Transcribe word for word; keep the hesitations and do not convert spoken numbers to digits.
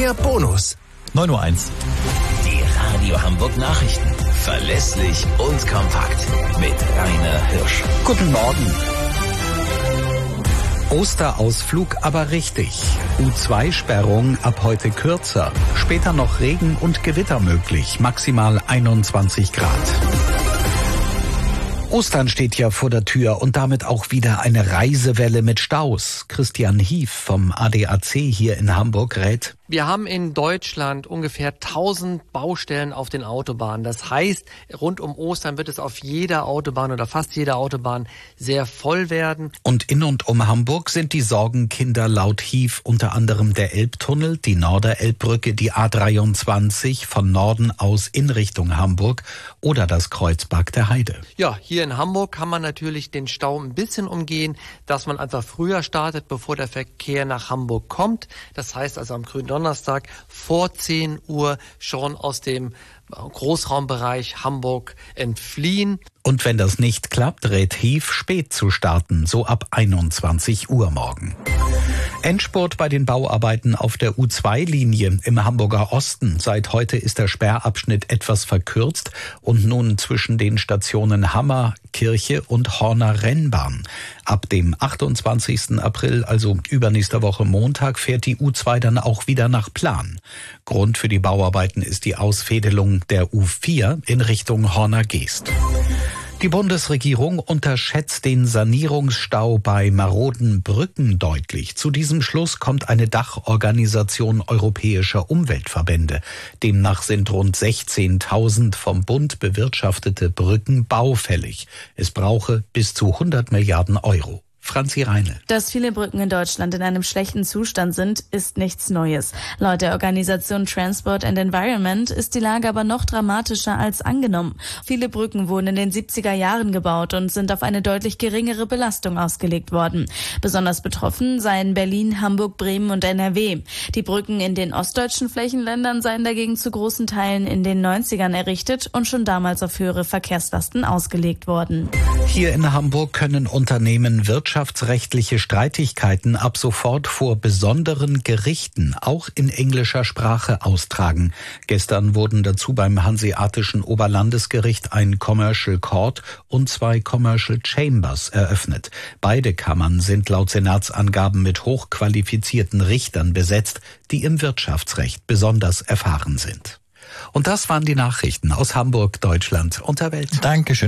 Bonus. neun Uhr eins. Die Radio Hamburg Nachrichten. Verlässlich und kompakt. Mit Rainer Hirsch. Guten Morgen. Osterausflug aber richtig. U zwei Sperrung ab heute kürzer. Später noch Regen und Gewitter möglich. Maximal einundzwanzig Grad. Ostern steht ja vor der Tür und damit auch wieder eine Reisewelle mit Staus. Christian Hief vom A D A C hier in Hamburg rät: Wir haben in Deutschland ungefähr tausend Baustellen auf den Autobahnen. Das heißt, rund um Ostern wird es auf jeder Autobahn oder fast jeder Autobahn sehr voll werden. Und in und um Hamburg sind die Sorgenkinder laut Hief unter anderem der Elbtunnel, die Norderelbbrücke, die A dreiundzwanzig von Norden aus in Richtung Hamburg oder das Kreuz Bagde-Heide. Ja, hier in Hamburg kann man natürlich den Stau ein bisschen umgehen, dass man einfach früher startet, bevor der Verkehr nach Hamburg kommt. Das heißt also am Gründonnerstag vor zehn Uhr schon aus dem Großraumbereich Hamburg entfliehen. Und wenn das nicht klappt, rät Hief, spät zu starten, so ab einundzwanzig Uhr morgen. Endspurt bei den Bauarbeiten auf der U zwei Linie im Hamburger Osten. Seit heute ist der Sperrabschnitt etwas verkürzt und nun zwischen den Stationen Hammer, Kirche und Horner Rennbahn. Ab dem achtundzwanzigsten April, also übernächster Woche Montag, fährt die U zwei dann auch wieder nach Plan. Grund für die Bauarbeiten ist die Ausfädelung der U vier in Richtung Horner Geest. Die Bundesregierung unterschätzt den Sanierungsstau bei maroden Brücken deutlich. Zu diesem Schluss kommt eine Dachorganisation europäischer Umweltverbände. Demnach sind rund sechzehntausend vom Bund bewirtschaftete Brücken baufällig. Es brauche bis zu hundert Milliarden Euro. Franzi Reinl. Dass viele Brücken in Deutschland in einem schlechten Zustand sind, ist nichts Neues. Laut der Organisation Transport and Environment ist die Lage aber noch dramatischer als angenommen. Viele Brücken wurden in den siebziger Jahren gebaut und sind auf eine deutlich geringere Belastung ausgelegt worden. Besonders betroffen seien Berlin, Hamburg, Bremen und N R W. Die Brücken in den ostdeutschen Flächenländern seien dagegen zu großen Teilen in den neunzigern errichtet und schon damals auf höhere Verkehrslasten ausgelegt worden. Hier in Hamburg können Unternehmen Wirtschaft Wirtschaftsrechtliche Streitigkeiten ab sofort vor besonderen Gerichten, auch in englischer Sprache, austragen. Gestern wurden dazu beim Hanseatischen Oberlandesgericht ein Commercial Court und zwei Commercial Chambers eröffnet. Beide Kammern sind laut Senatsangaben mit hochqualifizierten Richtern besetzt, die im Wirtschaftsrecht besonders erfahren sind. Und das waren die Nachrichten aus Hamburg, Deutschland und der Welt. Dankeschön.